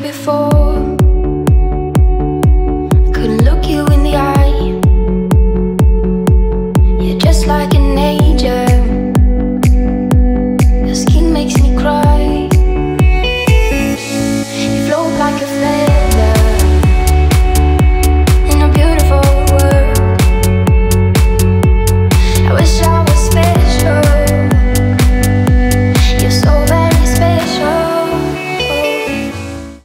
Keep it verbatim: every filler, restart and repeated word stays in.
before. Couldn't look you in the eye. You're just like an angel.